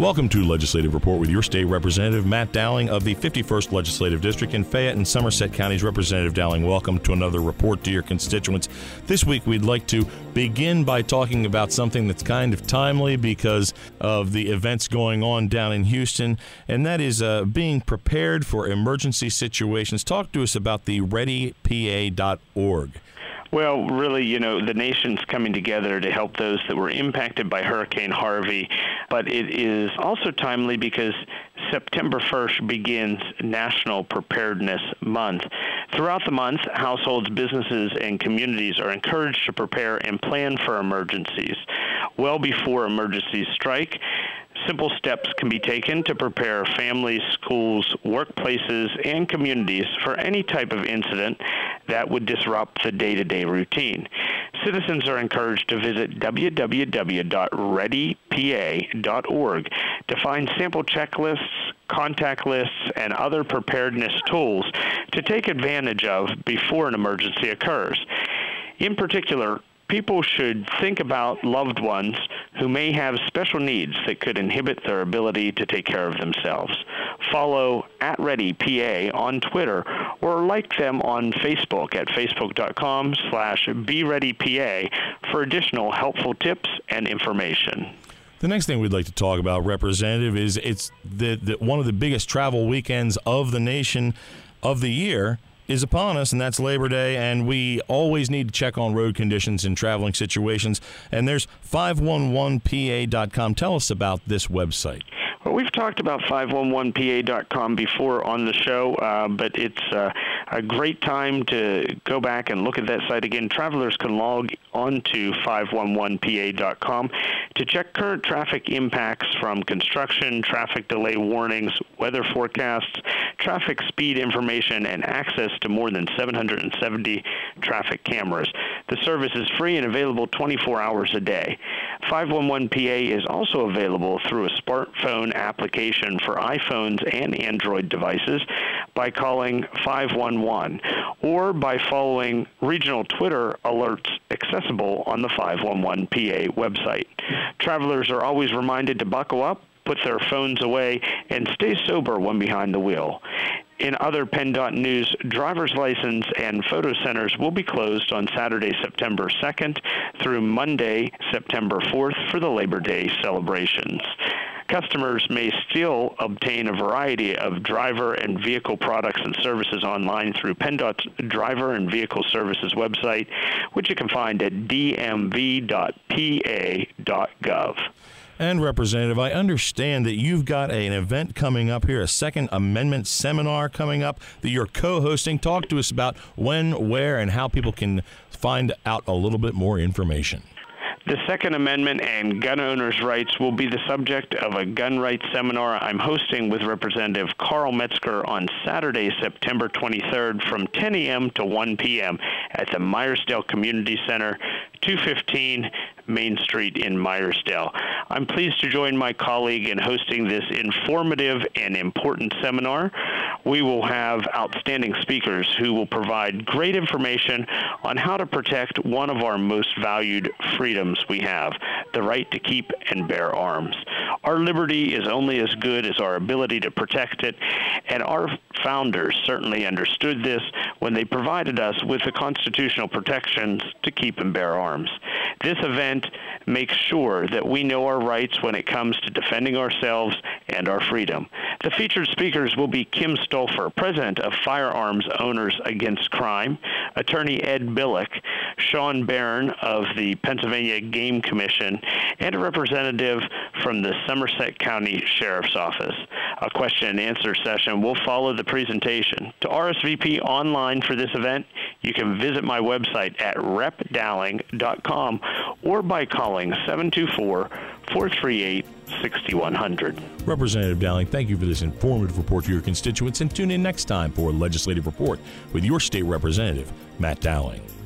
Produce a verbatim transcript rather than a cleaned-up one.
Welcome to Legislative Report with your state representative, Matt Dowling of the fifty-first Legislative District in Fayette and Somerset Counties. Representative Dowling, welcome to another report to your constituents. This week, we'd like to begin by talking about something that's kind of timely because of the events going on down in Houston, and that is uh, being prepared for emergency situations. Talk to us about the ready P A dot org. Well, really, you know, the nation's coming together to help those that were impacted by Hurricane Harvey, but it is also timely because September first begins National Preparedness Month. Throughout the month, households, businesses, and communities are encouraged to prepare and plan for emergencies. Well before emergencies strike, simple steps can be taken to prepare families, schools, workplaces, and communities for any type of incident that would disrupt the day-to-day routine. Citizens are encouraged to visit w w w dot ready p a dot org to find sample checklists, contact lists, and other preparedness tools to take advantage of before an emergency occurs. In particular, people should think about loved ones who may have special needs that could inhibit their ability to take care of themselves. Follow at ReadyPA on Twitter or like them on Facebook at facebook dot com slash BeReadyPA for additional helpful tips and information. The next thing we'd like to talk about, Representative, is it's the, the, one of the biggest travel weekends of the nation of the year is upon us, and that's Labor Day, and we always need to check on road conditions in traveling situations, and there's five one one P A dot com. Tell us about this website. Well, we've talked about five one one P A dot com before on the show, uh, but it's uh, a great time to go back and look at that site again. Travelers can log on to five one one P A dot com to check current traffic impacts from construction, traffic delay warnings, weather forecasts, traffic speed information, and access to more than seven hundred seventy traffic cameras. The service is free and available twenty-four hours a day. five one one P A is also available through a smartphone application for iPhones and Android devices by calling five one one or by following regional Twitter alerts accessible on the five one one P A website. Travelers are always reminded to buckle up, put their phones away, and stay sober when behind the wheel. In other PennDOT news, driver's license and photo centers will be closed on Saturday, September second through Monday, September fourth for the Labor Day celebrations. Customers may still obtain a variety of driver and vehicle products and services online through PennDOT's Driver and Vehicle Services website, which you can find at d m v dot p a dot gov. And, Representative, I understand that you've got an event coming up here, a Second Amendment seminar coming up that you're co-hosting. Talk to us about when, where, and how people can find out a little bit more information. The Second Amendment and gun owners' rights will be the subject of a gun rights seminar I'm hosting with Representative Carl Metzger on Saturday, September twenty-third from ten a m to one p m at the Myersdale Community Center, two fifteen Main Street in Myersdale. I'm pleased to join my colleague in hosting this informative and important seminar. We will have outstanding speakers who will provide great information on how to protect one of our most valued freedoms we have, the right to keep and bear arms. Our liberty is only as good as our ability to protect it, and our founders certainly understood this when they provided us with the constitutional protections to keep and bear arms. This event makes sure that we know our rights when it comes to defending ourselves and our freedom. The featured speakers will be Kim Stolfer, President of Firearms Owners Against Crime, Attorney Ed Billick, Sean Barron of the Pennsylvania Game Commission, and a representative from the Somerset County Sheriff's Office. A question and answer session will follow the presentation. To R S V P online for this event, you can visit my website at rep dowling dot com or by calling seven two four, four three eight, six one zero zero. Representative Dowling, thank you for this informative report to your constituents, and tune in next time for a Legislative Report with your state representative, Matt Dowling.